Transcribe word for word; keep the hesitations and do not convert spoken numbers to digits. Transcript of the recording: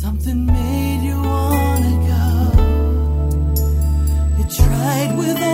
Something made you wanna go. You tried with